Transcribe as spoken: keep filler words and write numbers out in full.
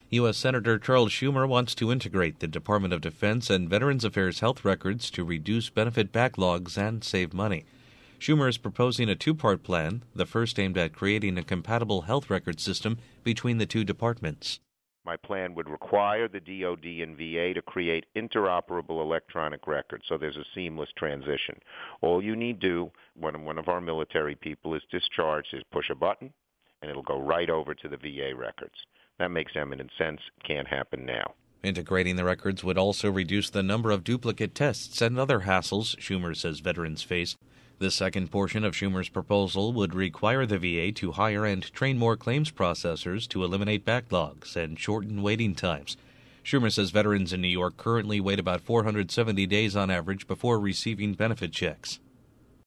U S. Senator Charles Schumer wants to integrate the Department of Defense and Veterans Affairs health records to reduce benefit backlogs and save money. Schumer is proposing a two-part plan, the first aimed at creating a compatible health record system between the two departments. My plan would require the D O D and V A to create interoperable electronic records, so there's a seamless transition. All you need to do when one of our military people is discharged is push a button, and it'll go right over to the V A records. That makes eminent sense. Can't happen now. Integrating the records would also reduce the number of duplicate tests and other hassles Schumer says veterans face. The second portion of Schumer's proposal would require the V A to hire and train more claims processors to eliminate backlogs and shorten waiting times. Schumer says veterans in New York currently wait about four hundred seventy days on average before receiving benefit checks.